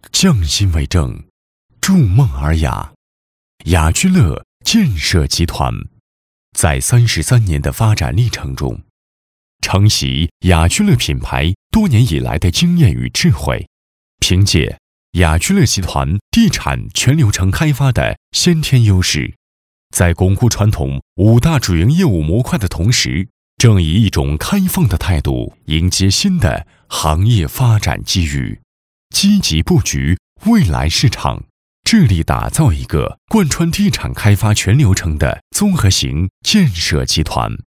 匠心为正，筑梦而雅。雅居乐建设集团在33年的发展历程中，承袭雅居乐品牌多年以来的经验与智慧，凭借雅居乐集团地产全流程开发的先天优势，在巩固传统5大主营业务模块的同时，正以一种开放的态度迎接新的行业发展机遇，积极布局未来市场，致力打造一个贯穿地产开发全流程的综合型建设集团。